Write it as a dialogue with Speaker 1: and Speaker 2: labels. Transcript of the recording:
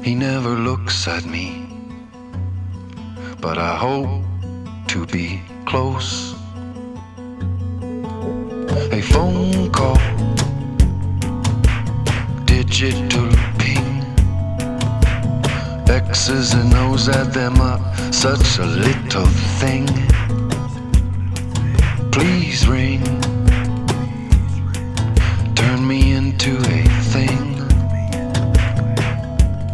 Speaker 1: He never looks at me, but I hope to be close. A phone call, digital ping, X's and O's add them up, such a little thing. Please ring.